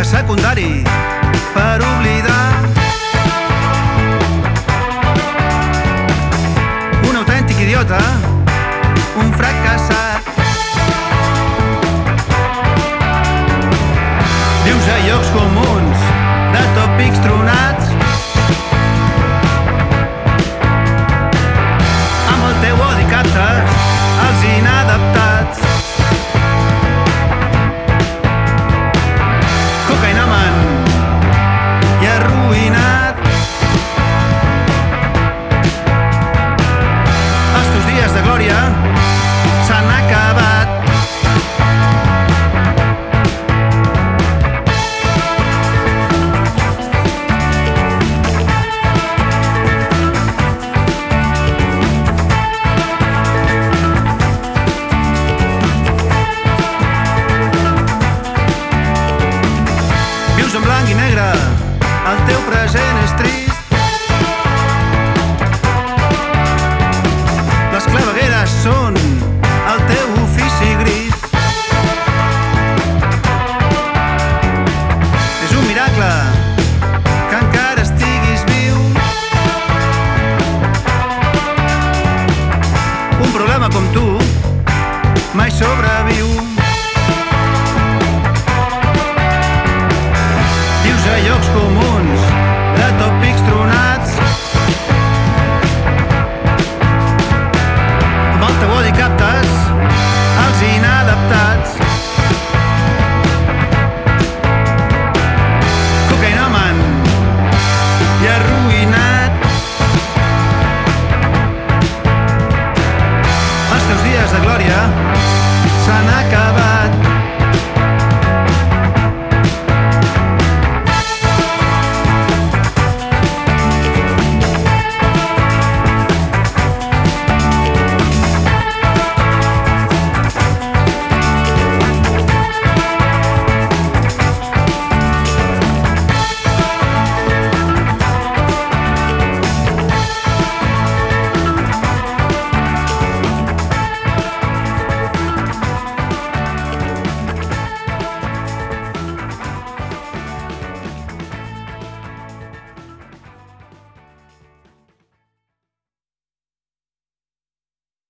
de secundari per oblidar un autèntic idiota, un fracassat. Vius a llocs comuns de tòpics tronats, amb el teu odi captes els inadaptats. Cocaïnaman i arruïnat, els teus dies de glòria s'han acabat. Vius en blanc i negre, el teu present és trist.